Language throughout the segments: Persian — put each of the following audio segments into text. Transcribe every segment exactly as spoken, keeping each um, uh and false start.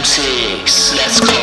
ام سیکس let's go.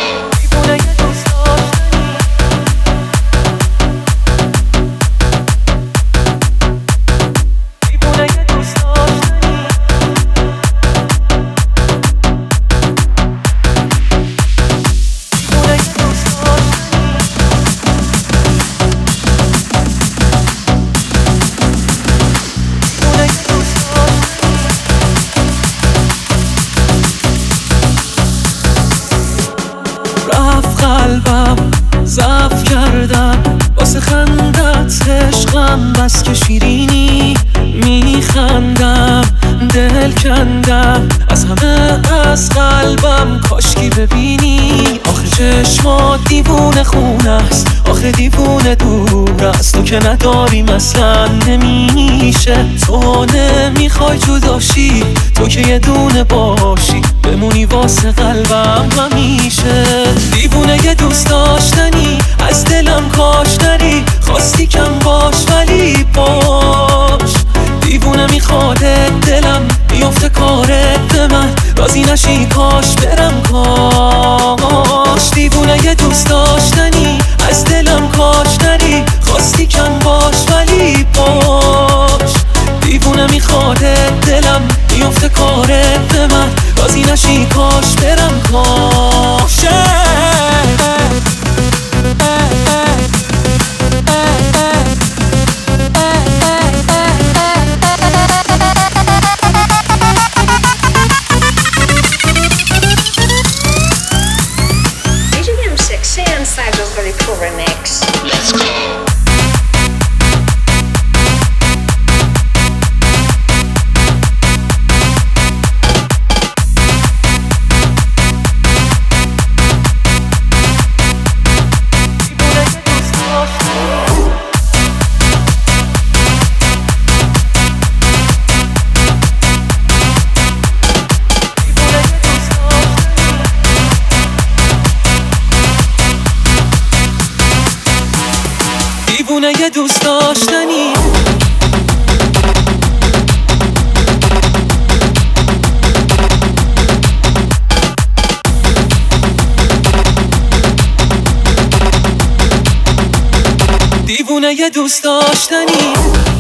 قلبم ضعف کردم واسه خندت عشقم، بس که شیرینی میخندم دل کندم از همه از قلبم، کاشکی ببینی آخه چشمات دیوونه خونه است، آخه دیوونه دور است، تو که نداری مثلا نمیشه، تو نمیخوای جداشی، تو که یه دونه باشی بمونی واسه قلبم همیشه. دیوونه یه دوست داشتنی از دلم کاش نری، خواستی کم باش ولی باش، دیوونه میخواده دلم بیفته کارت به من، راضی نشی کاش برم کاش. دیوونه یه دوست داشتنی از دلم کاش نری، خواستی کم باش ولی باش، دیوونه میخواده دلم بیفته کارت به من، راضی نشی کاش برم کاش. Let's go. دیوونه یه دوست داشتنی دیوونه یه دوست داشتنی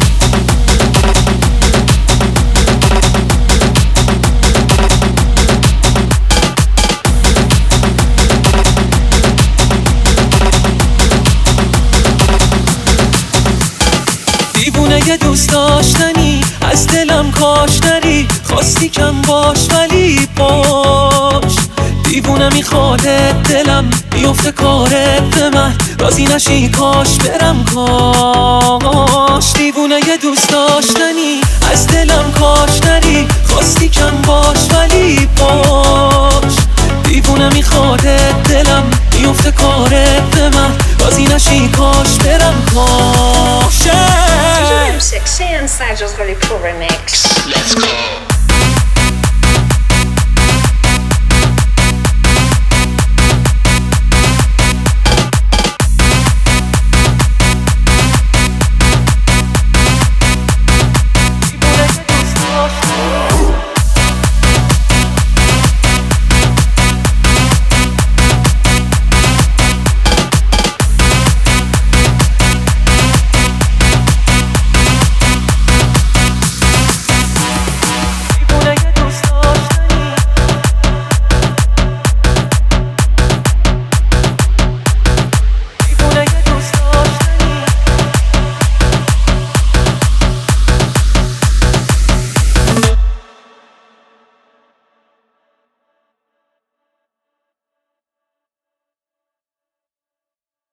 دیوونه یه دوست داشتنی از دلم کاش نری، خواستی کم باش ولی باش، دیوونه میخواده دلم بیفته کارت به من، راضی نشی کاش برم کاش. دیوونه یه دوست داشتنی از دلم کاش نری، خواستی کم باش ولی باش، دیوونه میخواده دلم بیفته کارت به من، راضی نشی کاش برم کاش. M six and Sajo's Very Pro Remix. Let's go.